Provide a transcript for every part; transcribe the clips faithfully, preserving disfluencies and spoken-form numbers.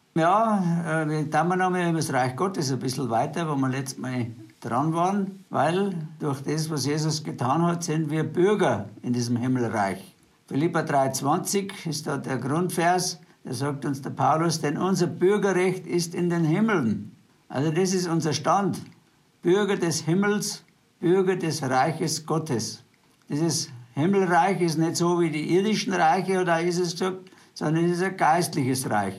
Ja, äh, wir tun noch mal über das Reich Gottes ein bisschen weiter, wo wir letztes Mal dran waren, weil durch das, was Jesus getan hat, sind wir Bürger in diesem Himmelreich. Philipper drei zwanzig ist da der Grundvers, da sagt uns der Paulus, denn unser Bürgerrecht ist in den Himmeln. Also das ist unser Stand. Bürger des Himmels, Bürger des Reiches Gottes. Dieses Himmelreich ist nicht so wie die irdischen Reiche, oder ist es gesagt, sondern es ist ein geistliches Reich.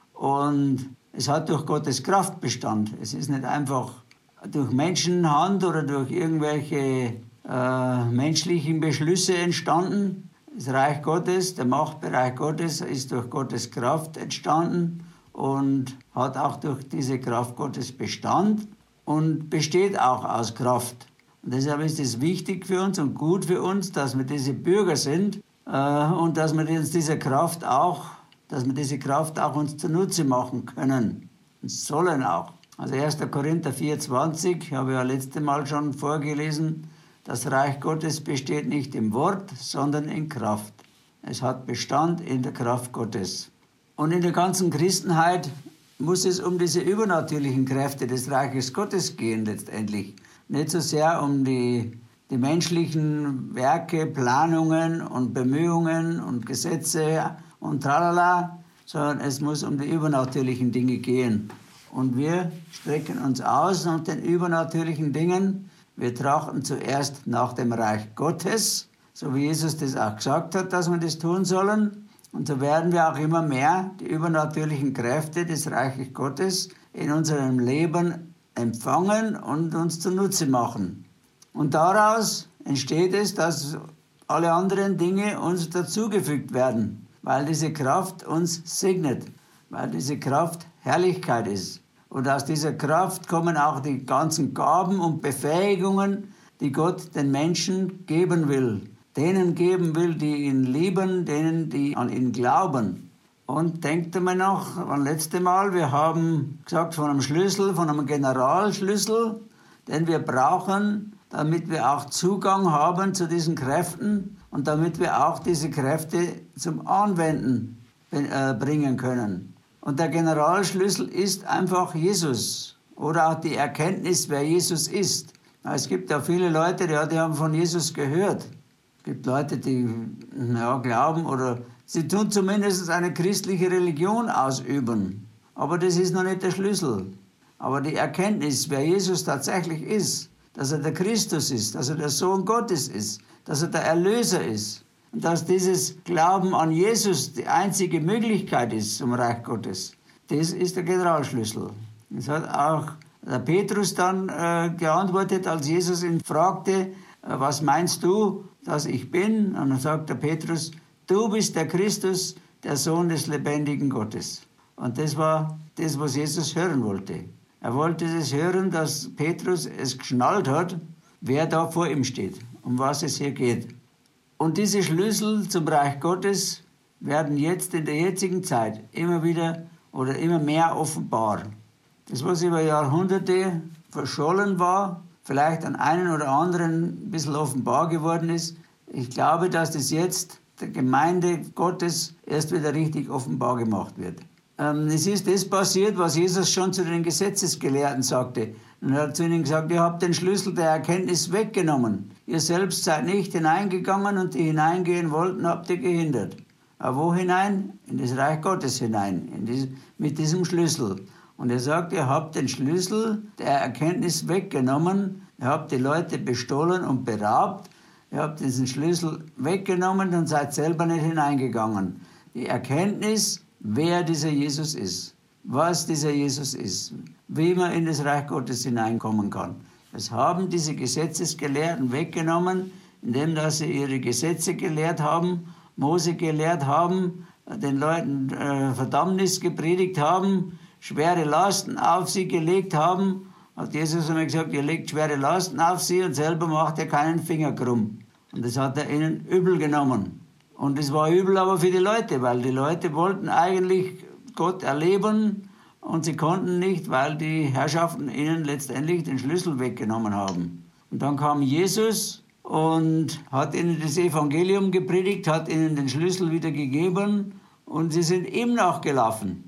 Und es hat durch Gottes Kraft Bestand. Es ist nicht einfach durch Menschenhand oder durch irgendwelche äh, menschlichen Beschlüsse entstanden. Das Reich Gottes, der Machtbereich Gottes ist durch Gottes Kraft entstanden und hat auch durch diese Kraft Gottes Bestand und besteht auch aus Kraft. Und deshalb ist es wichtig für uns und gut für uns, dass wir diese Bürger sind äh, und dass wir uns diese Kraft auch, dass wir diese Kraft auch uns zunutze machen können und sollen auch. Also erster Korinther vier zwanzig, habe ich ja letztes Mal schon vorgelesen, das Reich Gottes besteht nicht im Wort, sondern in Kraft. Es hat Bestand in der Kraft Gottes. Und in der ganzen Christenheit muss es um diese übernatürlichen Kräfte des Reiches Gottes gehen letztendlich. Nicht so sehr um die, die menschlichen Werke, Planungen und Bemühungen und Gesetze und tralala, sondern es muss um die übernatürlichen Dinge gehen. Und wir strecken uns aus nach den übernatürlichen Dingen. Wir trachten zuerst nach dem Reich Gottes, so wie Jesus das auch gesagt hat, dass wir das tun sollen. Und so werden wir auch immer mehr die übernatürlichen Kräfte des Reiches Gottes in unserem Leben empfangen und uns zunutze machen. Und daraus entsteht es, dass alle anderen Dinge uns dazugefügt werden, weil diese Kraft uns segnet, weil diese Kraft Herrlichkeit ist. Und aus dieser Kraft kommen auch die ganzen Gaben und Befähigungen, die Gott den Menschen geben will. Denen geben will, die ihn lieben, denen, die an ihn glauben. Und denkt einmal noch an das letzte Mal, wir haben gesagt von einem Schlüssel, von einem Generalschlüssel, den wir brauchen, damit wir auch Zugang haben zu diesen Kräften und damit wir auch diese Kräfte zum Anwenden bringen können. Und der Generalschlüssel ist einfach Jesus oder auch die Erkenntnis, wer Jesus ist. Es gibt ja viele Leute, die haben von Jesus gehört. Es gibt Leute, die ja, glauben oder sie tun zumindest eine christliche Religion ausüben. Aber das ist noch nicht der Schlüssel. Aber die Erkenntnis, wer Jesus tatsächlich ist, dass er der Christus ist, dass er der Sohn Gottes ist, dass er der Erlöser ist. Und dass dieses Glauben an Jesus die einzige Möglichkeit ist zum Reich Gottes, das ist der Generalschlüssel. Das hat auch der Petrus dann äh, geantwortet, als Jesus ihn fragte, äh, was meinst du, dass ich bin? Und dann sagt der Petrus, du bist der Christus, der Sohn des lebendigen Gottes. Und das war das, was Jesus hören wollte. Er wollte es hören, dass Petrus es geschnallt hat, wer da vor ihm steht, um was es hier geht. Und diese Schlüssel zum Reich Gottes werden jetzt in der jetzigen Zeit immer wieder oder immer mehr offenbar. Das, was über Jahrhunderte verschollen war, vielleicht an einen oder anderen ein bisschen offenbar geworden ist, ich glaube, dass das jetzt der Gemeinde Gottes erst wieder richtig offenbar gemacht wird. Ähm, es ist das passiert, was Jesus schon zu den Gesetzesgelehrten sagte. Und er hat zu ihnen gesagt, ihr habt den Schlüssel der Erkenntnis weggenommen. Ihr selbst seid nicht hineingegangen und die hineingehen wollten, habt ihr gehindert. Aber wo hinein? In das Reich Gottes hinein, in diese, mit diesem Schlüssel. Und er sagt, ihr habt den Schlüssel der Erkenntnis weggenommen, ihr habt die Leute bestohlen und beraubt, ihr habt diesen Schlüssel weggenommen und seid selber nicht hineingegangen. Die Erkenntnis, wer dieser Jesus ist, was dieser Jesus ist, wie man in das Reich Gottes hineinkommen kann. Das haben diese Gesetzesgelehrten weggenommen, indem dass sie ihre Gesetze gelehrt haben, Mose gelehrt haben, den Leuten äh, Verdammnis gepredigt haben, schwere Lasten auf sie gelegt haben. Hat Jesus einmal gesagt, ihr legt schwere Lasten auf sie und selber macht ihr keinen Finger krumm. Und das hat er ihnen übel genommen. Und es war übel aber für die Leute, weil die Leute wollten eigentlich Gott erleben und sie konnten nicht, weil die Herrschaften ihnen letztendlich den Schlüssel weggenommen haben. Und dann kam Jesus und hat ihnen das Evangelium gepredigt, hat ihnen den Schlüssel wieder gegeben und sie sind ihm nachgelaufen.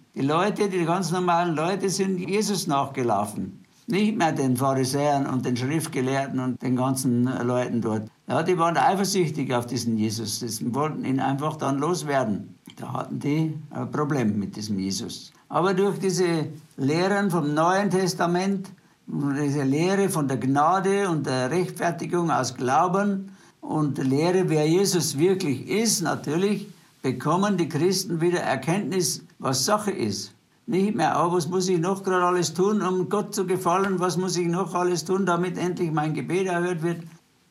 Die Leute, die ganz normalen Leute, sind Jesus nachgelaufen. Nicht mehr den Pharisäern und den Schriftgelehrten und den ganzen Leuten dort. Ja, die waren eifersüchtig auf diesen Jesus. Die wollten ihn einfach dann loswerden. Da hatten die ein Problem mit diesem Jesus. Aber durch diese Lehren vom Neuen Testament, diese Lehre von der Gnade und der Rechtfertigung aus Glauben und der Lehre, wer Jesus wirklich ist, natürlich, bekommen die Christen wieder Erkenntnis, was Sache ist. Nicht mehr, oh, was muss ich noch gerade alles tun, um Gott zu gefallen, was muss ich noch alles tun, damit endlich mein Gebet erhört wird.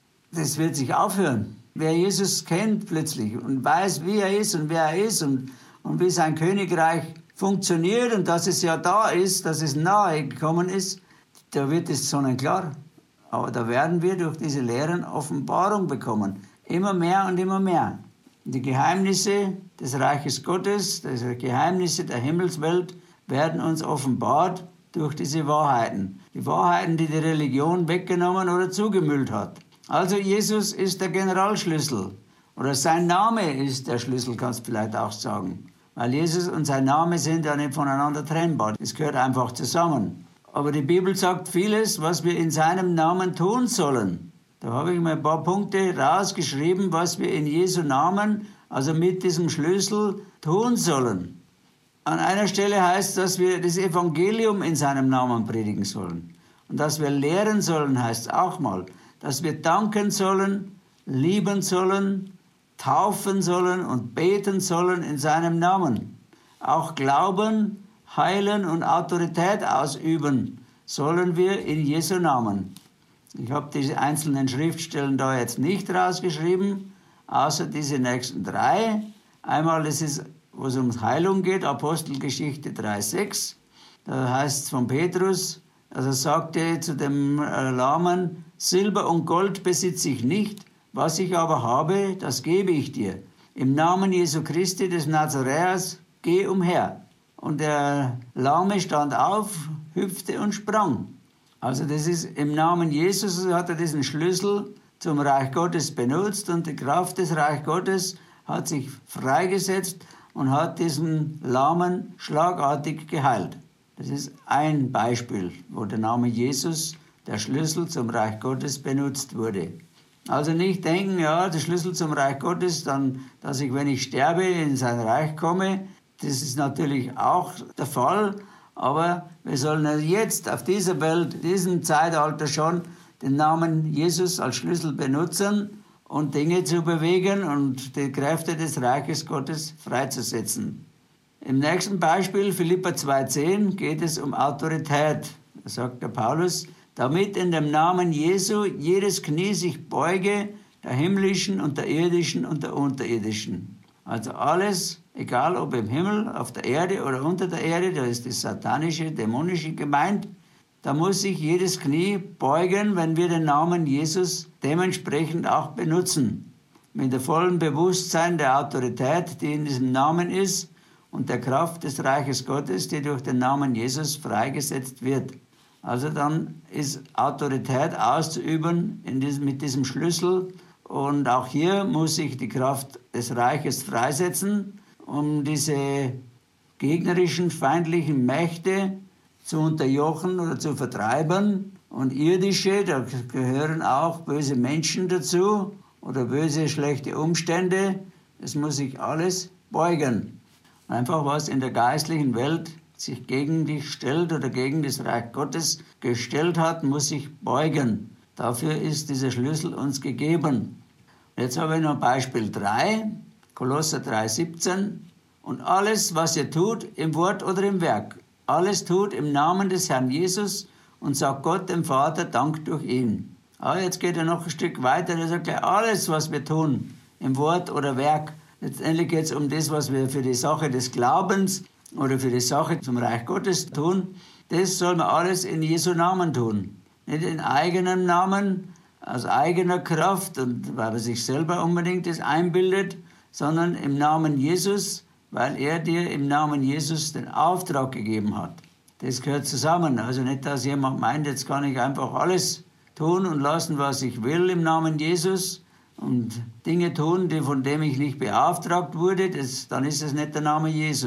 Das wird sich aufhören. Wer Jesus kennt plötzlich und weiß, wie er ist und wer er ist und, und wie sein Königreich funktioniert und dass es ja da ist, dass es nahe gekommen ist, da wird es sonnenklar. Aber da werden wir durch diese Lehren Offenbarung bekommen. Immer mehr und immer mehr. Die Geheimnisse des Reiches Gottes, die Geheimnisse der Himmelswelt werden uns offenbart durch diese Wahrheiten. Die Wahrheiten, die die Religion weggenommen oder zugemüllt hat. Also Jesus ist der Generalschlüssel. Oder sein Name ist der Schlüssel, kannst du vielleicht auch sagen. Weil Jesus und sein Name sind ja nicht voneinander trennbar. Es gehört einfach zusammen. Aber die Bibel sagt vieles, was wir in seinem Namen tun sollen. Da habe ich mir ein paar Punkte rausgeschrieben, was wir in Jesu Namen, also mit diesem Schlüssel, tun sollen. An einer Stelle heißt es, dass wir das Evangelium in seinem Namen predigen sollen. Und dass wir lehren sollen, heißt es auch mal. Dass wir danken sollen, lieben sollen, taufen sollen und beten sollen in seinem Namen. Auch glauben, heilen und Autorität ausüben sollen wir in Jesu Namen. Ich habe diese einzelnen Schriftstellen da jetzt nicht rausgeschrieben, außer diese nächsten drei. Einmal ist es, wo es um Heilung geht, Apostelgeschichte drei sechs. Da heißt es von Petrus, also sagte zu dem Lahmen, Silber und Gold besitze ich nicht, was ich aber habe, das gebe ich dir. Im Namen Jesu Christi des Nazaräers, geh umher. Und der Lahme stand auf, hüpfte und sprang. Also das ist im Namen Jesus, hat er diesen Schlüssel zum Reich Gottes benutzt und die Kraft des Reich Gottes hat sich freigesetzt und hat diesen Lahmen schlagartig geheilt. Das ist ein Beispiel, wo der Name Jesus, der Schlüssel zum Reich Gottes, benutzt wurde. Also nicht denken, ja, der Schlüssel zum Reich Gottes, dann, dass ich, wenn ich sterbe, in sein Reich komme. Das ist natürlich auch der Fall, aber wir sollen jetzt auf dieser Welt, in diesem Zeitalter schon, den Namen Jesus als Schlüssel benutzen und Dinge zu bewegen und die Kräfte des Reiches Gottes freizusetzen. Im nächsten Beispiel, Philipper zwei zehn, geht es um Autorität. Da sagt der Paulus, damit in dem Namen Jesu jedes Knie sich beuge, der himmlischen und der irdischen und der unterirdischen. Also alles, egal ob im Himmel, auf der Erde oder unter der Erde, da ist das satanische, dämonische gemeint, da muss sich jedes Knie beugen, wenn wir den Namen Jesus dementsprechend auch benutzen. Mit dem vollen Bewusstsein der Autorität, die in diesem Namen ist, und der Kraft des Reiches Gottes, die durch den Namen Jesus freigesetzt wird. Also dann ist Autorität auszuüben in diesem, mit diesem Schlüssel. Und auch hier muss sich die Kraft des Reiches freisetzen, um diese gegnerischen, feindlichen Mächte zu unterjochen oder zu vertreiben. Und irdische, da gehören auch böse Menschen dazu oder böse, schlechte Umstände. Es muss sich alles beugen. Einfach was in der geistlichen Welt sich gegen dich stellt oder gegen das Reich Gottes gestellt hat, muss sich beugen. Dafür ist dieser Schlüssel uns gegeben. Jetzt habe ich noch Beispiel drei, Kolosser drei siebzehn. Und alles, was ihr tut, im Wort oder im Werk, alles tut im Namen des Herrn Jesus und sagt Gott dem Vater Dank durch ihn. Aber jetzt geht er noch ein Stück weiter, er sagt, alles, was wir tun, im Wort oder Werk, letztendlich geht es um das, was wir für die Sache des Glaubens oder für die Sache zum Reich Gottes tun. Das soll man alles in Jesu Namen tun. Nicht in eigenem Namen, aus eigener Kraft und weil man sich selber unbedingt das einbildet, sondern im Namen Jesus, weil er dir im Namen Jesus den Auftrag gegeben hat. Das gehört zusammen. Also nicht, dass jemand meint, jetzt kann ich einfach alles tun und lassen, was ich will im Namen Jesus, und Dinge tun, die, von denen ich nicht beauftragt wurde, das, dann ist es nicht der Name Jesus.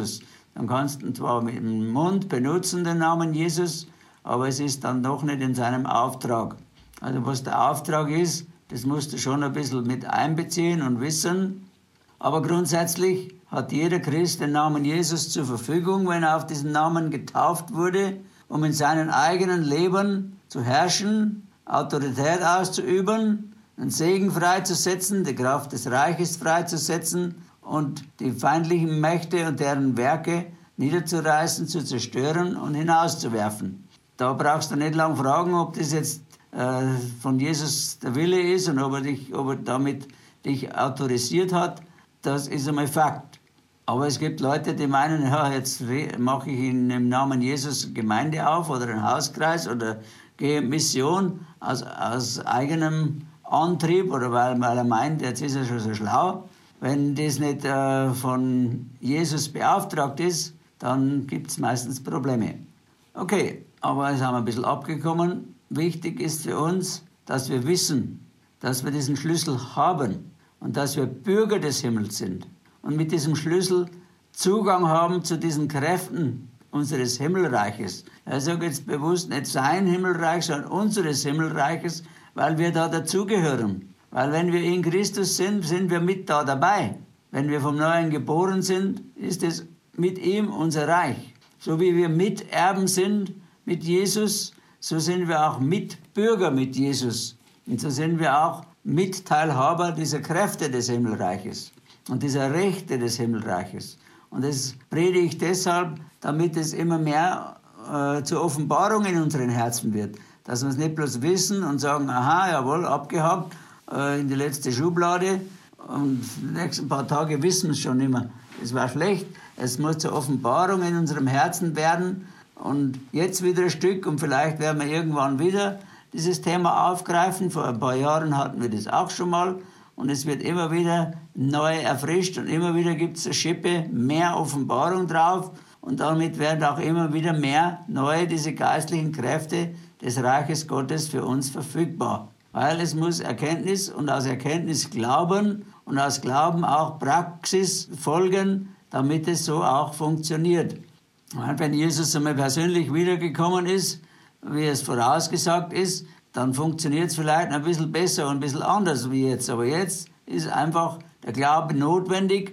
dann kannst du ihn zwar mit dem Mund benutzen, den Namen Jesus, aber es ist dann doch nicht in seinem Auftrag. Also was der Auftrag ist, das musst du schon ein bisschen mit einbeziehen und wissen. Aber grundsätzlich hat jeder Christ den Namen Jesus zur Verfügung, wenn er auf diesen Namen getauft wurde, um in seinem eigenen Leben zu herrschen, Autorität auszuüben, einen Segen freizusetzen, die Kraft des Reiches freizusetzen und die feindlichen Mächte und deren Werke niederzureißen, zu zerstören und hinauszuwerfen. Da brauchst du nicht lange fragen, ob das jetzt äh, von Jesus der Wille ist und ob er, dich, ob er damit dich autorisiert hat. Das ist einmal Fakt. Aber es gibt Leute, die meinen, ja, jetzt mache ich in, im Namen Jesus eine Gemeinde auf oder einen Hauskreis oder gehe Mission aus, aus eigenem Antrieb oder weil, weil er meint, jetzt ist er schon so schlau. Wenn das nicht äh, von Jesus beauftragt ist, dann gibt es meistens Probleme. Okay, aber jetzt haben wir ein bisschen abgekommen. Wichtig ist für uns, dass wir wissen, dass wir diesen Schlüssel haben und dass wir Bürger des Himmels sind und mit diesem Schlüssel Zugang haben zu diesen Kräften unseres Himmelreiches. Er sagt jetzt bewusst nicht sein Himmelreich, sondern unseres Himmelreiches, weil wir da dazugehören. Weil wenn wir in Christus sind, sind wir mit da dabei. Wenn wir vom Neuen geboren sind, ist es mit ihm unser Reich. So wie wir Miterben sind mit Jesus, so sind wir auch Mitbürger mit Jesus. Und so sind wir auch Mitteilhaber dieser Kräfte des Himmelreiches und dieser Rechte des Himmelreiches. Und das predige ich deshalb, damit es immer mehr äh, zur Offenbarung in unseren Herzen wird. Dass wir es nicht bloß wissen und sagen, aha, jawohl, abgehakt, äh, in die letzte Schublade und die nächsten paar Tage wissen wir es schon nicht mehr. Es war schlecht, es muss zur Offenbarung in unserem Herzen werden und jetzt wieder ein Stück und vielleicht werden wir irgendwann wieder dieses Thema aufgreifen. Vor ein paar Jahren hatten wir das auch schon mal und es wird immer wieder neu erfrischt und immer wieder gibt es eine Schippe, mehr Offenbarung drauf und damit werden auch immer wieder mehr neue, diese geistlichen Kräfte des Reiches Gottes für uns verfügbar. Weil es muss Erkenntnis und aus Erkenntnis Glauben und aus Glauben auch Praxis folgen, damit es so auch funktioniert. Und wenn Jesus einmal persönlich wiedergekommen ist, wie es vorausgesagt ist, dann funktioniert es vielleicht ein bisschen besser und ein bisschen anders wie jetzt. Aber jetzt ist einfach der Glaube notwendig.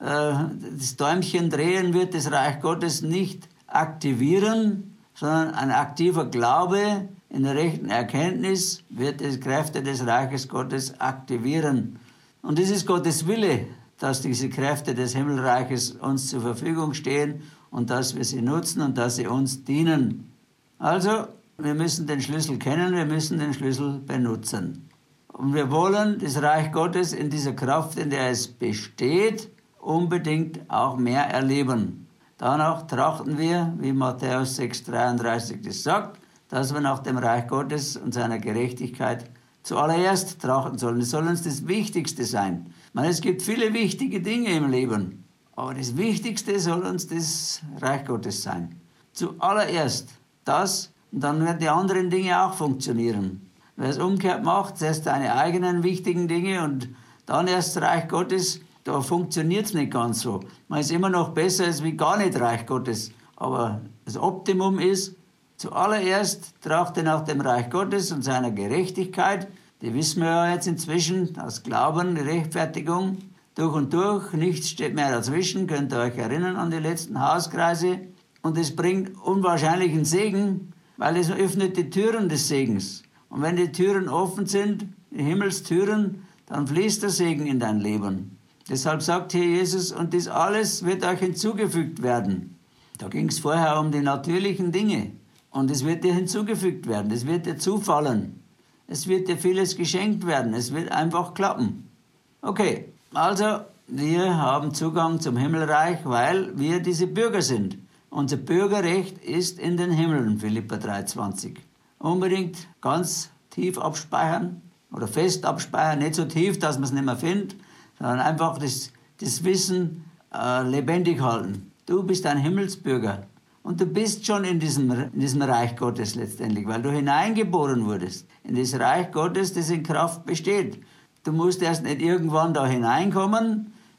Das Däumchen drehen wird das Reich Gottes nicht aktivieren, sondern ein aktiver Glaube in der rechten Erkenntnis wird die Kräfte des Reiches Gottes aktivieren. Und es ist Gottes Wille, dass diese Kräfte des Himmelreiches uns zur Verfügung stehen und dass wir sie nutzen und dass sie uns dienen. Also, wir müssen den Schlüssel kennen, wir müssen den Schlüssel benutzen. Und wir wollen das Reich Gottes in dieser Kraft, in der es besteht, unbedingt auch mehr erleben. Danach trachten wir, wie Matthäus sechs dreiunddreißig das sagt, dass wir nach dem Reich Gottes und seiner Gerechtigkeit zuallererst trachten sollen. Das soll uns das Wichtigste sein. Ich meine, es gibt viele wichtige Dinge im Leben, aber das Wichtigste soll uns das Reich Gottes sein. Zuallererst das, und dann werden die anderen Dinge auch funktionieren. Wer es umgekehrt macht, zuerst seine eigenen wichtigen Dinge und dann erst das Reich Gottes, da funktioniert es nicht ganz so. Man ist immer noch besser als wie gar nicht Reich Gottes. Aber das Optimum ist, zuallererst trachte nach dem Reich Gottes und seiner Gerechtigkeit. Die wissen wir ja jetzt inzwischen, aus Glauben, die Rechtfertigung, durch und durch. Nichts steht mehr dazwischen, könnt ihr euch erinnern an die letzten Hauskreise. Und es bringt unwahrscheinlichen Segen, weil es öffnet die Türen des Segens. Und wenn die Türen offen sind, die Himmelstüren, dann fließt der Segen in dein Leben. Deshalb sagt hier Jesus, und das alles wird euch hinzugefügt werden. Da ging es vorher um die natürlichen Dinge. Und es wird dir hinzugefügt werden, es wird dir zufallen. Es wird dir vieles geschenkt werden, es wird einfach klappen. Okay, also wir haben Zugang zum Himmelreich, weil wir diese Bürger sind. Unser Bürgerrecht ist in den Himmeln, Philipper drei zwanzig. Unbedingt ganz tief abspeichern oder fest abspeichern, nicht so tief, dass man es nicht mehr findet, sondern einfach das, das Wissen äh, lebendig halten. Du bist ein Himmelsbürger und du bist schon in diesem, in diesem Reich Gottes letztendlich, weil du hineingeboren wurdest in das Reich Gottes, das in Kraft besteht. Du musst erst nicht irgendwann da hineinkommen,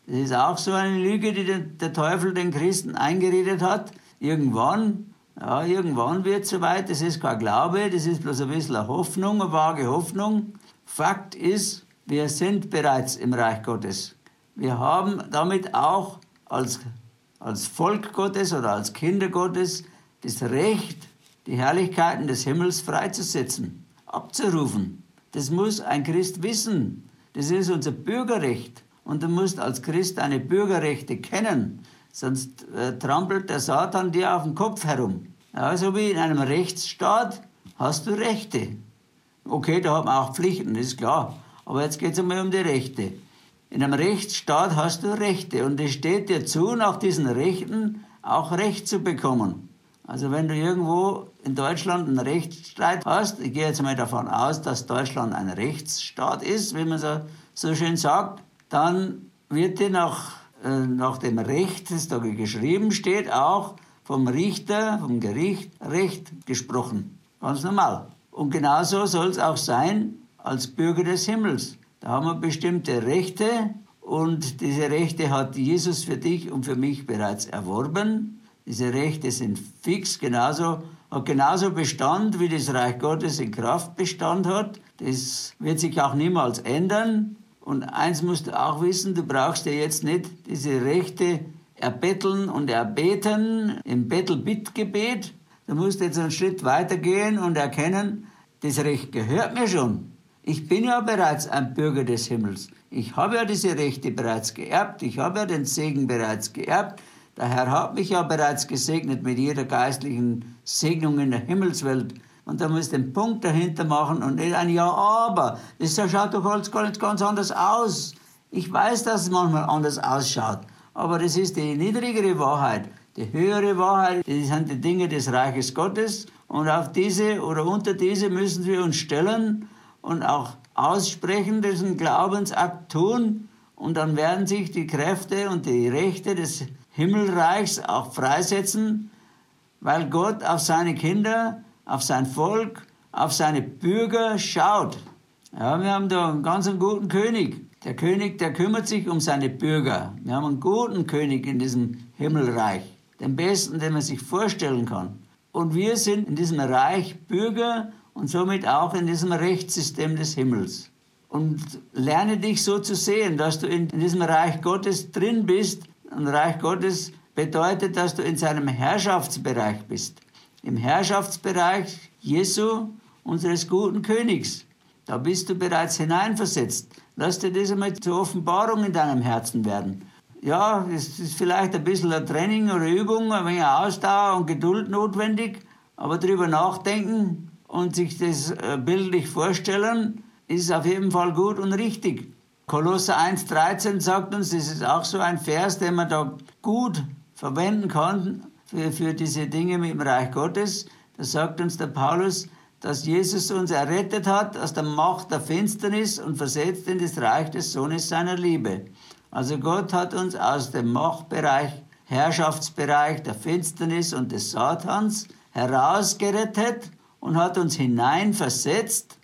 Das ist auch so eine Lüge, die der Teufel den Christen eingeredet hat. Irgendwann, ja, irgendwann wird es soweit. Das ist kein Glaube, das ist bloß ein bisschen eine Hoffnung, eine vage Hoffnung. Fakt ist, wir sind bereits im Reich Gottes. Wir haben damit auch als, als Volk Gottes oder als Kinder Gottes das Recht, die Herrlichkeiten des Himmels freizusetzen, abzurufen. Das muss ein Christ wissen. Das ist unser Bürgerrecht. Und du musst als Christ deine Bürgerrechte kennen, sonst äh, trampelt der Satan dir auf den Kopf herum. Ja, so wie in einem Rechtsstaat hast du Rechte. Okay, da hat man auch Pflichten, das ist klar. Aber jetzt geht es einmal um die Rechte. In einem Rechtsstaat hast du Rechte und es steht dir zu, nach diesen Rechten auch Recht zu bekommen. Also wenn du irgendwo in Deutschland einen Rechtsstreit hast, ich gehe jetzt mal davon aus, dass Deutschland ein Rechtsstaat ist, wie man so, so schön sagt, dann wird dir nach, äh, nach dem Recht, das da geschrieben steht, auch vom Richter, vom Gericht Recht gesprochen. Ganz normal. Und genauso soll es auch sein als Bürger des Himmels. Da haben wir bestimmte Rechte und diese Rechte hat Jesus für dich und für mich bereits erworben. Diese Rechte sind fix, genauso, hat genauso Bestand, wie das Reich Gottes in Kraft Bestand hat. Das wird sich auch niemals ändern. Und eins musst du auch wissen, du brauchst ja jetzt nicht diese Rechte erbetteln und erbeten im Bettel-Bitt-Gebet. Du musst jetzt einen Schritt weitergehen und erkennen, das Recht gehört mir schon. Ich bin ja bereits ein Bürger des Himmels. Ich habe ja diese Rechte bereits geerbt. Ich habe ja den Segen bereits geerbt. Der Herr hat mich ja bereits gesegnet mit jeder geistlichen Segnung in der Himmelswelt. Und da muss den Punkt dahinter machen und nicht ein Ja, aber. Das schaut doch alles gar nicht ganz anders aus. Ich weiß, dass es manchmal anders ausschaut. Aber das ist die niedrigere Wahrheit. Die höhere Wahrheit, das sind die Dinge des Reiches Gottes. Und auf diese oder unter diese müssen wir uns stellen und auch aussprechen, diesen Glaubensakt tun. Und dann werden sich die Kräfte und die Rechte des Himmelreichs auch freisetzen, weil Gott auf seine Kinder, auf sein Volk, auf seine Bürger schaut. Ja, wir haben da einen ganz guten König. Der König, der kümmert sich um seine Bürger. Wir haben einen guten König in diesem Himmelreich. Den besten, den man sich vorstellen kann. Und wir sind in diesem Reich Bürger und somit auch in diesem Rechtssystem des Himmels. Und lerne dich so zu sehen, dass du in, in diesem Reich Gottes drin bist. Und Reich Gottes bedeutet, dass du in seinem Herrschaftsbereich bist. Im Herrschaftsbereich Jesu, unseres guten Königs. Da bist du bereits hineinversetzt. Lass dir das einmal zur Offenbarung in deinem Herzen werden. Ja, es ist vielleicht ein bisschen ein Training oder Übung, ein wenig Ausdauer und Geduld notwendig, aber darüber nachdenken und sich das bildlich vorstellen, ist auf jeden Fall gut und richtig. Kolosser eins dreizehn sagt uns, das ist auch so ein Vers, den man da gut verwenden kann für, für diese Dinge mit dem Reich Gottes. Da sagt uns der Paulus, dass Jesus uns errettet hat aus der Macht der Finsternis und versetzt in das Reich des Sohnes seiner Liebe. Also Gott hat uns aus dem Machtbereich, Herrschaftsbereich der Finsternis und des Satans herausgerettet und hat uns hineinversetzt,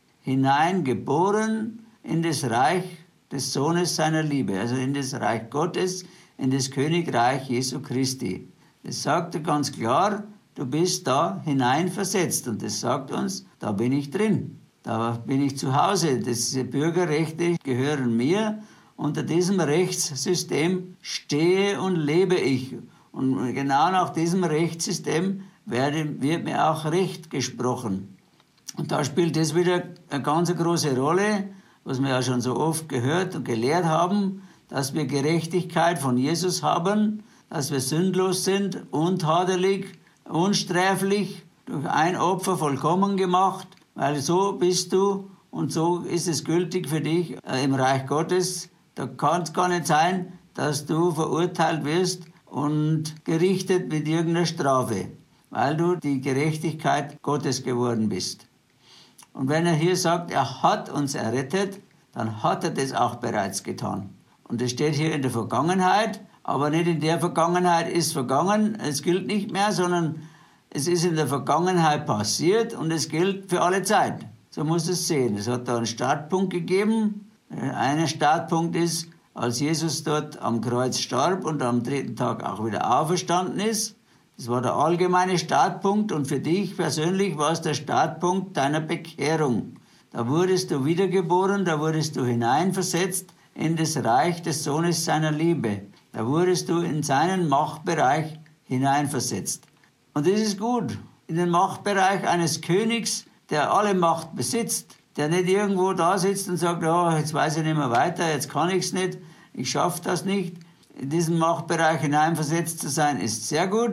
hineingeboren in das Reich des Sohnes seiner Liebe, also in das Reich Gottes, in das Königreich Jesu Christi. Das sagt er ganz klar, du bist da hineinversetzt und das sagt uns, da bin ich drin, da bin ich zu Hause, diese Bürgerrechte gehören mir. Unter diesem Rechtssystem stehe und lebe ich. Und genau nach diesem Rechtssystem werde, wird mir auch Recht gesprochen. Und da spielt das wieder eine ganz große Rolle, was wir ja schon so oft gehört und gelehrt haben, dass wir Gerechtigkeit von Jesus haben, dass wir sündlos sind, untadelig, unsträflich, durch ein Opfer vollkommen gemacht, weil so bist du und so ist es gültig für dich äh, im Reich Gottes. Da kann es gar nicht sein, dass du verurteilt wirst und gerichtet mit irgendeiner Strafe, weil du die Gerechtigkeit Gottes geworden bist. Und wenn er hier sagt, er hat uns errettet, dann hat er das auch bereits getan. Und das steht hier in der Vergangenheit, aber nicht in der Vergangenheit ist vergangen, es gilt nicht mehr, sondern es ist in der Vergangenheit passiert und es gilt für alle Zeit. So muss es sehen. Es hat da einen Startpunkt gegeben. Ein Startpunkt ist, als Jesus dort am Kreuz starb und am dritten Tag auch wieder auferstanden ist. Das war der allgemeine Startpunkt und für dich persönlich war es der Startpunkt deiner Bekehrung. Da wurdest du wiedergeboren, da wurdest du hineinversetzt in das Reich des Sohnes seiner Liebe. Da wurdest du in seinen Machtbereich hineinversetzt. Und das ist gut, in den Machtbereich eines Königs, der alle Macht besitzt, der nicht irgendwo da sitzt und sagt, oh, jetzt weiß ich nicht mehr weiter, jetzt kann ich es nicht, ich schaffe das nicht. In diesen Machtbereich hineinversetzt zu sein, ist sehr gut.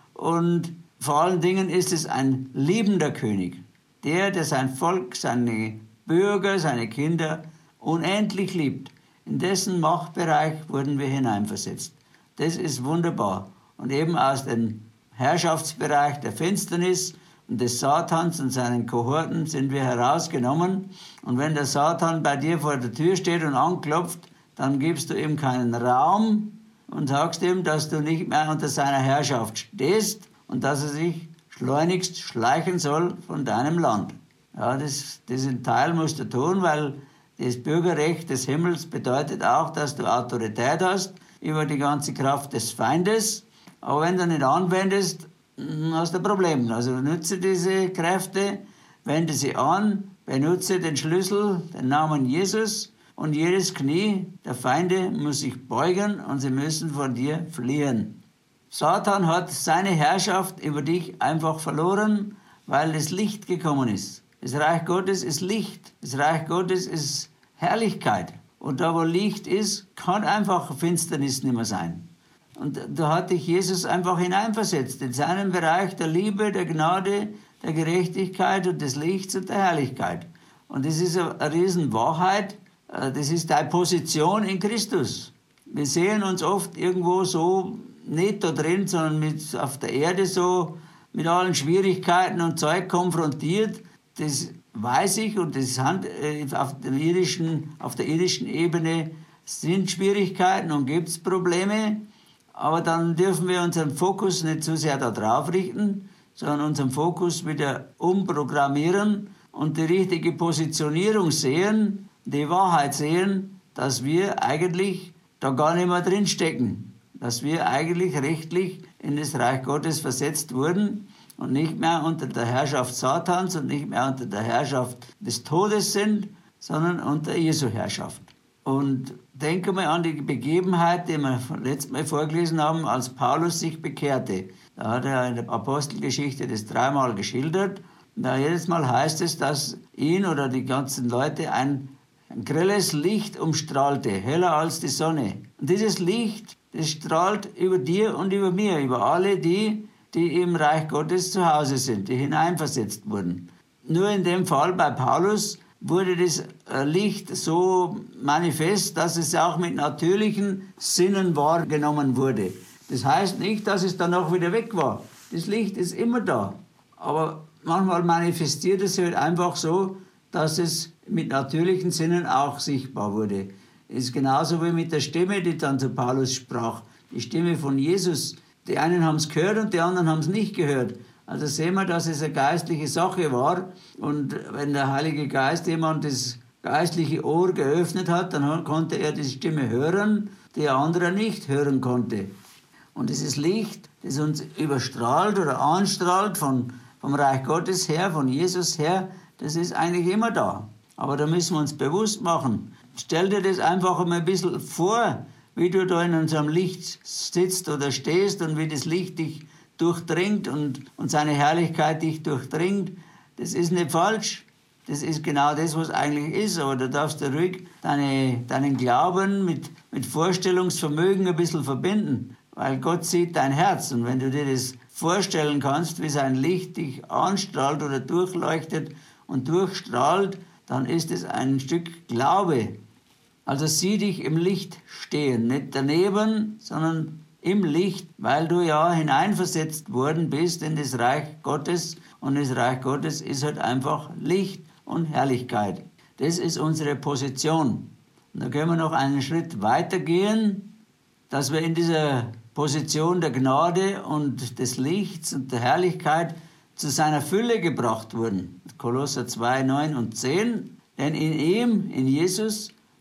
Und vor allen Dingen ist es ein liebender König. Der, der sein Volk, seine Bürger, seine Kinder unendlich liebt. In dessen Machtbereich wurden wir hineinversetzt. Das ist wunderbar. Und eben aus dem Herrschaftsbereich der Finsternis und des Satans und seinen Kohorten sind wir herausgenommen. Und wenn der Satan bei dir vor der Tür steht und anklopft, dann gibst du ihm keinen Raum und sagst ihm, dass du nicht mehr unter seiner Herrschaft stehst und dass er sich schleunigst schleichen soll von deinem Land. Ja, das, diesen Teil musst du tun, weil das Bürgerrecht des Himmels bedeutet auch, dass du Autorität hast über die ganze Kraft des Feindes. Aber wenn du nicht anwendest, hast du ein Problem. Also nutze diese Kräfte, wende sie an, benutze den Schlüssel, den Namen Jesus, und jedes Knie der Feinde muss sich beugen und sie müssen von dir fliehen. Satan hat seine Herrschaft über dich einfach verloren, weil das Licht gekommen ist. Das Reich Gottes ist Licht. Das Reich Gottes ist Herrlichkeit. Und da, wo Licht ist, kann einfach Finsternis nicht mehr sein. Und da hat dich Jesus einfach hineinversetzt in seinen Bereich der Liebe, der Gnade, der Gerechtigkeit und des Lichts und der Herrlichkeit. Und das ist eine Riesenwahrheit. Das ist deine Position in Christus. Wir sehen uns oft irgendwo so nicht da drin, sondern mit, auf der Erde so mit allen Schwierigkeiten und Zeug konfrontiert. Das weiß ich und das Hand, äh, auf, der irdischen, auf der irdischen Ebene sind Schwierigkeiten und gibt es Probleme. Aber dann dürfen wir unseren Fokus nicht zu sehr darauf richten, sondern unseren Fokus wieder umprogrammieren und die richtige Positionierung sehen, die Wahrheit sehen, dass wir eigentlich da gar nicht mehr drinstecken, dass wir eigentlich rechtlich in das Reich Gottes versetzt wurden und nicht mehr unter der Herrschaft Satans und nicht mehr unter der Herrschaft des Todes sind, sondern unter Jesu Herrschaft. Und denke mal an die Begebenheit, die wir letztes Mal vorgelesen haben, als Paulus sich bekehrte. Da hat er in der Apostelgeschichte das dreimal geschildert. Da jedes Mal heißt es, dass ihn oder die ganzen Leute ein, ein grelles Licht umstrahlte, heller als die Sonne. Und dieses Licht, das strahlt über dir und über mir, über alle die, die im Reich Gottes zu Hause sind, die hineinversetzt wurden. Nur in dem Fall bei Paulus wurde das Licht so manifest, dass es auch mit natürlichen Sinnen wahrgenommen wurde. Das heißt nicht, dass es dann auch wieder weg war. Das Licht ist immer da. Aber manchmal manifestiert es sich halt einfach so, dass es mit natürlichen Sinnen auch sichtbar wurde. Es ist genauso wie mit der Stimme, die dann zu Paulus sprach. Die Stimme von Jesus. Die einen haben es gehört und die anderen haben es nicht gehört. Also sehen wir, dass es eine geistliche Sache war. Und wenn der Heilige Geist jemand das geistliche Ohr geöffnet hat, dann konnte er die Stimme hören, die der andere nicht hören konnte. Und dieses Licht, das uns überstrahlt oder anstrahlt von, vom Reich Gottes her, von Jesus her, das ist eigentlich immer da. Aber da müssen wir uns bewusst machen. Stell dir das einfach einmal ein bisschen vor, wie du da in unserem Licht sitzt oder stehst und wie das Licht dich durchdringt und, und seine Herrlichkeit dich durchdringt. Das ist nicht falsch. Das ist genau das, was eigentlich ist. Aber du darfst da ruhig deine, deinen Glauben mit, mit Vorstellungsvermögen ein bisschen verbinden. Weil Gott sieht dein Herz. Und wenn du dir das vorstellen kannst, wie sein Licht dich anstrahlt oder durchleuchtet und durchstrahlt, dann ist es ein Stück Glaube. Also sieh dich im Licht stehen. Nicht daneben, sondern im Licht, weil du ja hineinversetzt worden bist in das Reich Gottes. Und das Reich Gottes ist halt einfach Licht und Herrlichkeit. Das ist unsere Position. Und da können wir noch einen Schritt weiter gehen, dass wir in dieser Position der Gnade und des Lichts und der Herrlichkeit zu seiner Fülle gebracht wurden. Kolosser zwei, neun und zehn. Denn in ihm, in Jesus,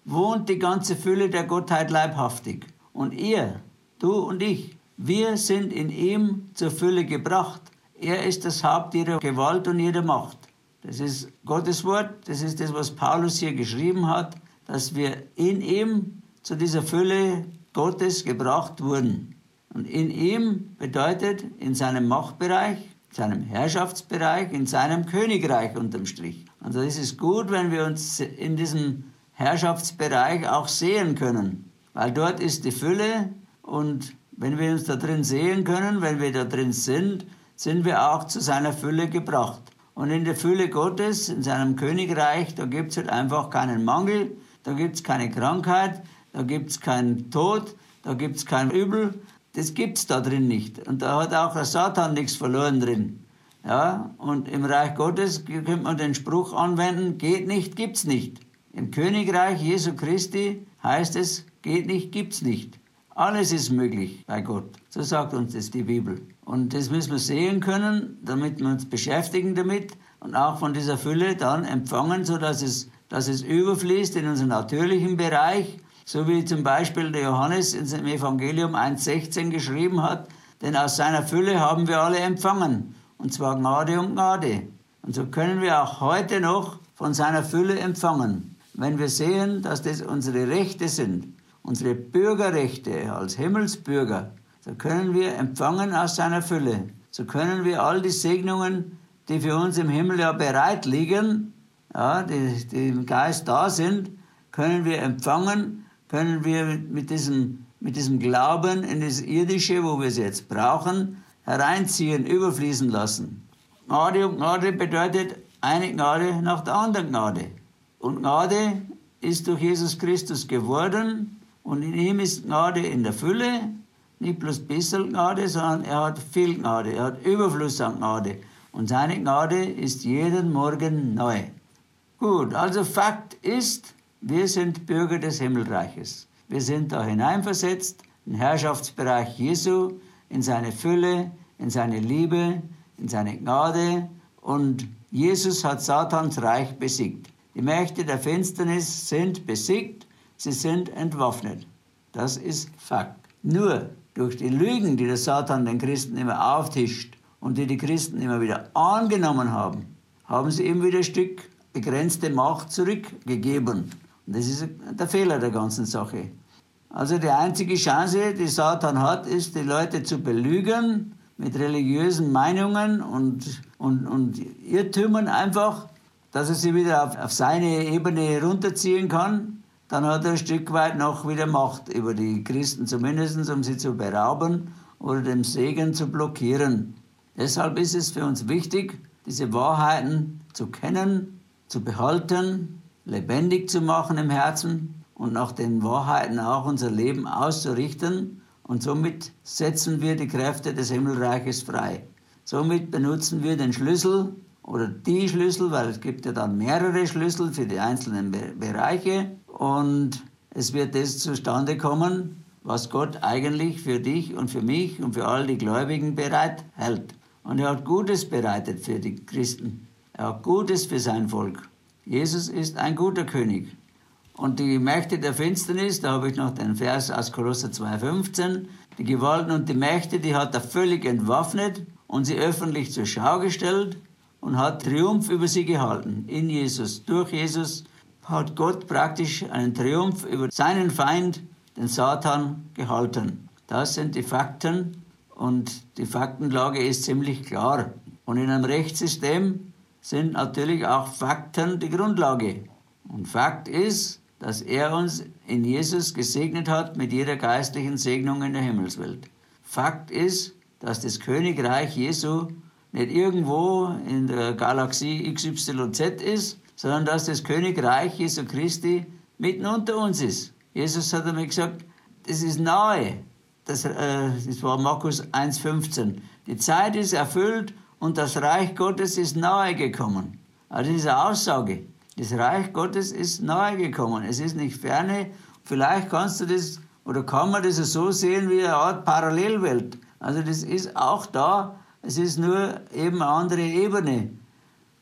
wohnt die ganze Fülle der Gottheit leibhaftig. Und ihr, du und ich, wir sind in ihm zur Fülle gebracht. Er ist das Haupt jeder Gewalt und jeder Macht. Das ist Gottes Wort, das ist das, was Paulus hier geschrieben hat, dass wir in ihm zu dieser Fülle Gottes gebracht wurden. Und in ihm bedeutet in seinem Machtbereich, seinem Herrschaftsbereich, in seinem Königreich unterm Strich. Also es ist gut, wenn wir uns in diesem Herrschaftsbereich auch sehen können, weil dort ist die Fülle und wenn wir uns da drin sehen können, wenn wir da drin sind, sind wir auch zu seiner Fülle gebracht. Und in der Fülle Gottes, in seinem Königreich, da gibt es halt einfach keinen Mangel, da gibt es keine Krankheit, da gibt es keinen Tod, da gibt es kein Übel. Das gibt es da drin nicht. Und da hat auch der Satan nichts verloren drin. Ja, und im Reich Gottes könnte man den Spruch anwenden, geht nicht, gibt's nicht. Im Königreich Jesu Christi heißt es, geht nicht, gibt's nicht. Alles ist möglich bei Gott. So sagt uns das die Bibel. Und das müssen wir sehen können, damit wir uns beschäftigen damit und auch von dieser Fülle dann empfangen, sodass es, dass es überfließt in unseren natürlichen Bereich, so wie zum Beispiel der Johannes in seinem Evangelium eins sechzehn geschrieben hat, denn aus seiner Fülle haben wir alle empfangen, und zwar Gnade und Gnade. Und so können wir auch heute noch von seiner Fülle empfangen, wenn wir sehen, dass das unsere Rechte sind, unsere Bürgerrechte als Himmelsbürger. So können wir empfangen aus seiner Fülle. So können wir all die Segnungen, die für uns im Himmel ja bereit liegen, ja, die, die im Geist da sind, können wir empfangen, können wir mit diesem, mit diesem Glauben in das Irdische, wo wir es jetzt brauchen, hereinziehen, überfließen lassen. Gnade und Gnade bedeutet eine Gnade nach der anderen Gnade. Und Gnade ist durch Jesus Christus geworden und in ihm ist Gnade in der Fülle, nicht bloß ein bisschen Gnade, sondern er hat viel Gnade, er hat Überfluss an Gnade. Und seine Gnade ist jeden Morgen neu. Gut, also Fakt ist, wir sind Bürger des Himmelreiches. Wir sind da hineinversetzt, in den Herrschaftsbereich Jesu, in seine Fülle, in seine Liebe, in seine Gnade. Und Jesus hat Satans Reich besiegt. Die Mächte der Finsternis sind besiegt, sie sind entwaffnet. Das ist Fakt. Nur durch die Lügen, die der Satan den Christen immer auftischt und die die Christen immer wieder angenommen haben, haben sie ihm wieder ein Stück begrenzte Macht zurückgegeben. Und das ist der Fehler der ganzen Sache. Also die einzige Chance, die Satan hat, ist, die Leute zu belügen mit religiösen Meinungen und, und, und Irrtümern einfach, dass er sie wieder auf, auf seine Ebene runterziehen kann. Dann hat er ein Stück weit noch wieder Macht über die Christen, zumindest um sie zu berauben oder dem Segen zu blockieren. Deshalb ist es für uns wichtig, diese Wahrheiten zu kennen, zu behalten, lebendig zu machen im Herzen und nach den Wahrheiten auch unser Leben auszurichten. Und somit setzen wir die Kräfte des Himmelreiches frei. Somit benutzen wir den Schlüssel oder die Schlüssel, weil es gibt ja dann mehrere Schlüssel für die einzelnen Be- Bereiche. Und es wird das zustande kommen, was Gott eigentlich für dich und für mich und für all die Gläubigen bereithält. Und er hat Gutes bereitet für die Christen. Er hat Gutes für sein Volk. Jesus ist ein guter König. Und die Mächte der Finsternis, da habe ich noch den Vers aus Kolosser zwei fünfzehn, die Gewalten und die Mächte, die hat er völlig entwaffnet und sie öffentlich zur Schau gestellt und hat Triumph über sie gehalten. In Jesus, durch Jesus hat Gott praktisch einen Triumph über seinen Feind, den Satan, gehalten. Das sind die Fakten und die Faktenlage ist ziemlich klar. Und in einem Rechtssystem sind natürlich auch Fakten die Grundlage. Und Fakt ist, dass er uns in Jesus gesegnet hat mit jeder geistlichen Segnung in der Himmelswelt. Fakt ist, dass das Königreich Jesu nicht irgendwo in der Galaxie X Y Z ist, sondern dass das Königreich Jesu Christi mitten unter uns ist. Jesus hat einmal gesagt, das ist nahe. Das, äh, das war Markus eins fünfzehn. Die Zeit ist erfüllt und das Reich Gottes ist nahe gekommen. Also diese Aussage, das Reich Gottes ist nahe gekommen. Es ist nicht ferne. Vielleicht kannst du das oder kann man das so sehen wie eine Art Parallelwelt. Also das ist auch da. Es ist nur eben eine andere Ebene.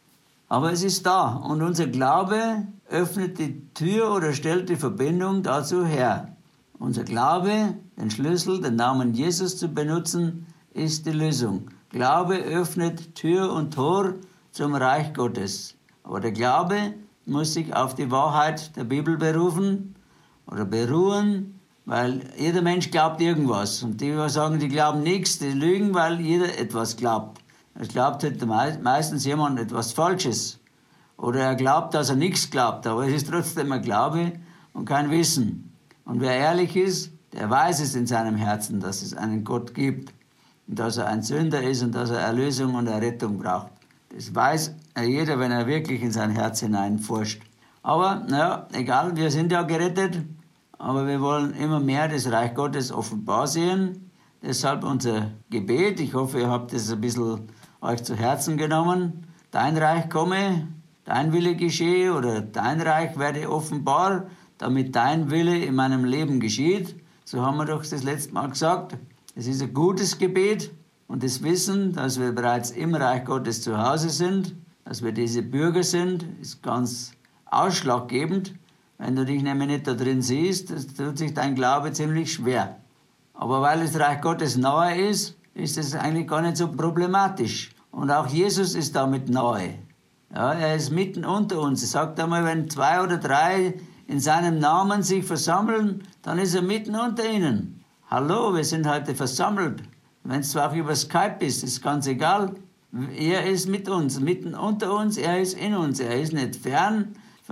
Aber es ist da und unser Glaube öffnet die Tür oder stellt die Verbindung dazu her. Unser Glaube, den Schlüssel, den Namen Jesus zu benutzen, ist die Lösung. Glaube öffnet Tür und Tor zum Reich Gottes. Aber der Glaube muss sich auf die Wahrheit der Bibel berufen oder beruhen, weil jeder Mensch glaubt irgendwas. Und die, die sagen, die glauben nichts, die lügen, weil jeder etwas glaubt. Es glaubt halt meistens jemand etwas Falsches. Oder er glaubt, dass er nichts glaubt, aber es ist trotzdem ein Glaube und kein Wissen. Und wer ehrlich ist, der weiß es in seinem Herzen, dass es einen Gott gibt und dass er ein Sünder ist und dass er Erlösung und Errettung braucht. Das weiß jeder, wenn er wirklich in sein Herz hineinforscht. Aber, naja, egal, wir sind ja gerettet, aber wir wollen immer mehr das Reich Gottes offenbar sehen. Deshalb unser Gebet. Ich hoffe, ihr habt es ein bisschen euch zu Herzen genommen. Dein Reich komme, dein Wille geschehe oder dein Reich werde offenbar, damit dein Wille in meinem Leben geschieht. So haben wir doch das letzte Mal gesagt. Es ist ein gutes Gebet und das Wissen, dass wir bereits im Reich Gottes zu Hause sind, dass wir diese Bürger sind, ist ganz ausschlaggebend. Wenn du dich nämlich nicht da drin siehst, das tut sich dein Glaube ziemlich schwer. Aber weil das Reich Gottes nahe ist, ist es eigentlich gar nicht so problematisch. Und auch Jesus ist damit nahe. Ja, er ist mitten unter uns. Er sagt einmal, wenn zwei oder drei in seinem Namen sich versammeln, dann ist er mitten unter ihnen. Hallo, wir sind heute versammelt. Wenn es zwar auch über Skype ist, ist ganz egal. Er ist mit uns, mitten unter uns, er ist in uns. Er ist nicht fern,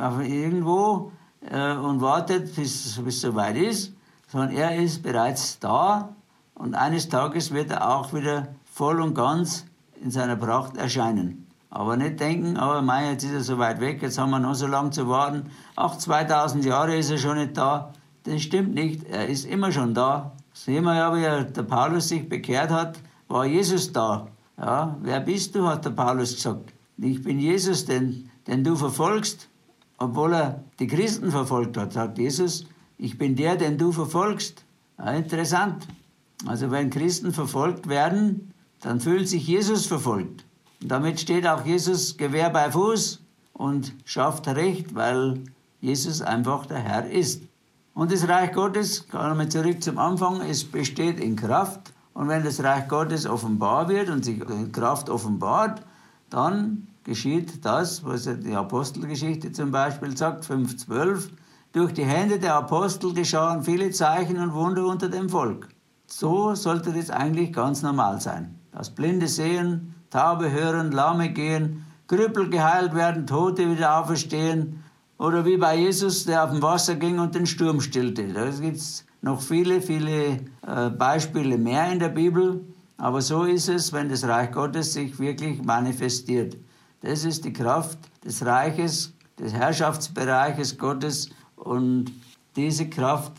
irgendwo äh, und wartet, bis es soweit ist, sondern er ist bereits da und eines Tages wird er auch wieder voll und ganz in seiner Pracht erscheinen. Aber nicht denken, oh mein, jetzt ist er so weit weg, jetzt haben wir noch so lange zu warten. Ach, zweitausend Jahre ist er schon nicht da. Das stimmt nicht, er ist immer schon da. Sehen wir ja, wie der Paulus sich bekehrt hat, war Jesus da. Ja, wer bist du, hat der Paulus gesagt. Ich bin Jesus, den, den du verfolgst, obwohl er die Christen verfolgt hat, sagt Jesus, ich bin der, den du verfolgst. Ja, interessant. Also wenn Christen verfolgt werden, dann fühlt sich Jesus verfolgt. Und damit steht auch Jesus Gewehr bei Fuß und schafft Recht, weil Jesus einfach der Herr ist. Und das Reich Gottes, kommen wir zurück zum Anfang, es besteht in Kraft. Und wenn das Reich Gottes offenbar wird und sich in Kraft offenbart, dann geschieht das, was die Apostelgeschichte zum Beispiel sagt, fünf zwölf, durch die Hände der Apostel geschahen viele Zeichen und Wunder unter dem Volk. So sollte das eigentlich ganz normal sein. Dass Blinde sehen, Taube hören, Lahme gehen, Krüppel geheilt werden, Tote wieder auferstehen. Oder wie bei Jesus, der auf dem Wasser ging und den Sturm stillte. Da gibt es noch viele, viele äh, Beispiele mehr in der Bibel. Aber so ist es, wenn das Reich Gottes sich wirklich manifestiert. Das ist die Kraft des Reiches, des Herrschaftsbereiches Gottes. Und diese Kraft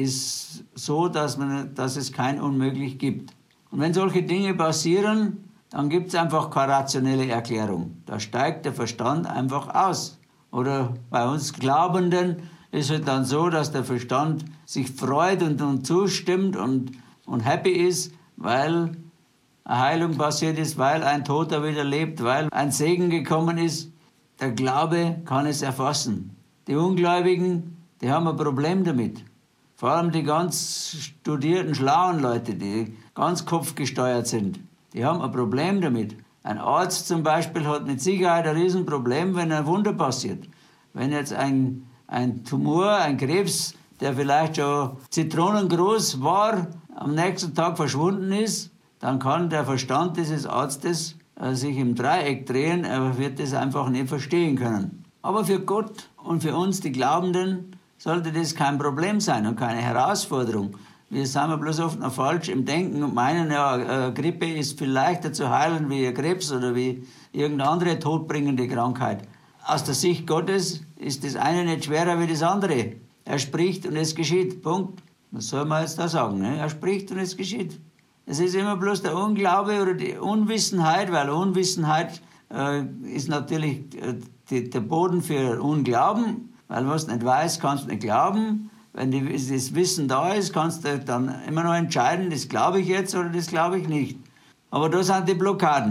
ist so, dass, man, dass es kein Unmöglich gibt. Und wenn solche Dinge passieren, dann gibt es einfach keine rationelle Erklärung. Da steigt der Verstand einfach aus. Oder bei uns Glaubenden ist es dann so, dass der Verstand sich freut und, und zustimmt und, und happy ist, weil eine Heilung passiert ist, weil ein Toter wieder lebt, weil ein Segen gekommen ist. Der Glaube kann es erfassen. Die Ungläubigen, die haben ein Problem damit. Vor allem die ganz studierten, schlauen Leute, die ganz kopfgesteuert sind, die haben ein Problem damit. Ein Arzt zum Beispiel hat mit Sicherheit ein Riesenproblem, wenn ein Wunder passiert. Wenn jetzt ein, ein Tumor, ein Krebs, der vielleicht schon zitronengroß war, am nächsten Tag verschwunden ist, dann kann der Verstand dieses Arztes äh, sich im Dreieck drehen, er wird das einfach nicht verstehen können. Aber für Gott und für uns, die Glaubenden, sollte das kein Problem sein und keine Herausforderung. Wir sind bloß oft noch falsch im Denken und meinen, ja, Grippe ist viel leichter zu heilen wie Krebs oder wie irgendeine andere todbringende Krankheit. Aus der Sicht Gottes ist das eine nicht schwerer wie das andere. Er spricht und es geschieht. Punkt. Was soll man jetzt da sagen? Ne? Er spricht und es geschieht. Es ist immer bloß der Unglaube oder die Unwissenheit, weil Unwissenheit äh, ist natürlich äh, die, der Boden für Unglauben, weil was du nicht weißt, kannst du nicht glauben. Wenn das Wissen da ist, kannst du dann immer noch entscheiden, das glaube ich jetzt oder das glaube ich nicht. Aber da sind die Blockaden.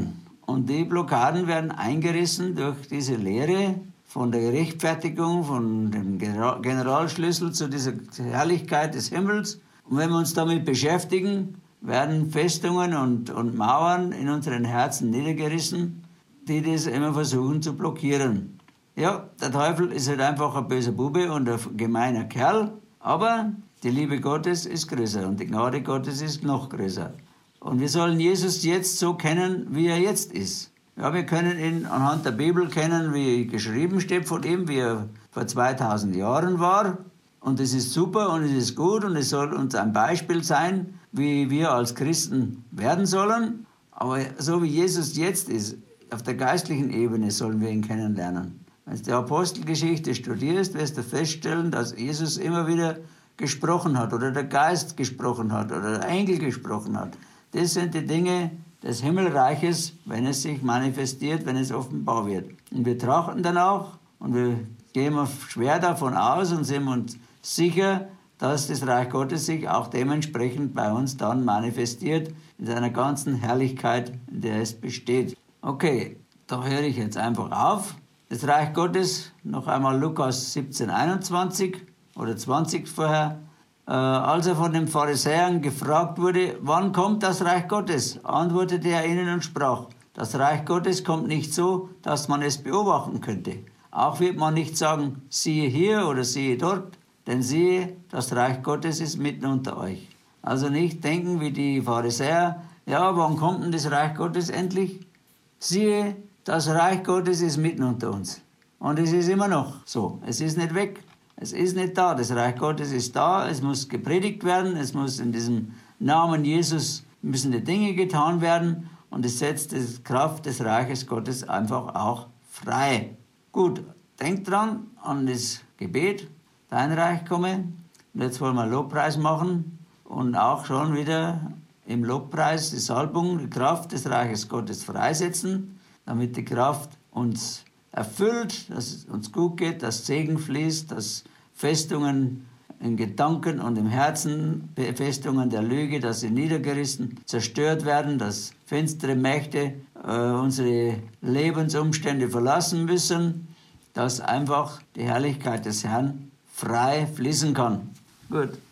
Und die Blockaden werden eingerissen durch diese Lehre von der Rechtfertigung, von dem Generalschlüssel zu dieser Herrlichkeit des Himmels. Und wenn wir uns damit beschäftigen, werden Festungen und, und Mauern in unseren Herzen niedergerissen, die das immer versuchen zu blockieren. Ja, der Teufel ist halt einfach ein böser Bube und ein gemeiner Kerl, aber die Liebe Gottes ist größer und die Gnade Gottes ist noch größer. Und wir sollen Jesus jetzt so kennen, wie er jetzt ist. Ja, wir können ihn anhand der Bibel kennen, wie geschrieben steht von ihm, wie er vor zweitausend Jahren war. Und es ist super und es ist gut und es soll uns ein Beispiel sein, wie wir als Christen werden sollen. Aber so wie Jesus jetzt ist, auf der geistlichen Ebene sollen wir ihn kennenlernen. Wenn du die Apostelgeschichte studierst, wirst du feststellen, dass Jesus immer wieder gesprochen hat oder der Geist gesprochen hat oder der Engel gesprochen hat. Das sind die Dinge des Himmelreiches, wenn es sich manifestiert, wenn es offenbar wird. Und wir trachten dann auch und wir gehen schwer davon aus und sind uns sicher, dass das Reich Gottes sich auch dementsprechend bei uns dann manifestiert, in seiner ganzen Herrlichkeit, in der es besteht. Okay, da höre ich jetzt einfach auf. Das Reich Gottes, noch einmal Lukas siebzehn, einundzwanzig oder zwanzig vorher, äh, als er von den Pharisäern gefragt wurde, wann kommt das Reich Gottes, antwortete er ihnen und sprach, das Reich Gottes kommt nicht so, dass man es beobachten könnte. Auch wird man nicht sagen, siehe hier oder siehe dort, denn siehe, das Reich Gottes ist mitten unter euch. Also nicht denken wie die Pharisäer, ja, wann kommt denn das Reich Gottes endlich? Siehe, das Reich Gottes ist mitten unter uns. Und es ist immer noch so. Es ist nicht weg. Es ist nicht da. Das Reich Gottes ist da. Es muss gepredigt werden. Es muss in diesem Namen Jesus müssen die Dinge getan werden. Und es setzt die Kraft des Reiches Gottes einfach auch frei. Gut, denkt dran an das Gebet. Dein Reich komme. Und jetzt wollen wir Lobpreis machen. Und auch schon wieder im Lobpreis die Salbung, die Kraft des Reiches Gottes freisetzen, damit die Kraft uns erfüllt, dass es uns gut geht, dass Segen fließt, dass Festungen in Gedanken und im Herzen, Festungen der Lüge, dass sie niedergerissen, zerstört werden, dass finstere Mächte äh, unsere Lebensumstände verlassen müssen, dass einfach die Herrlichkeit des Herrn frei fließen kann. Gut.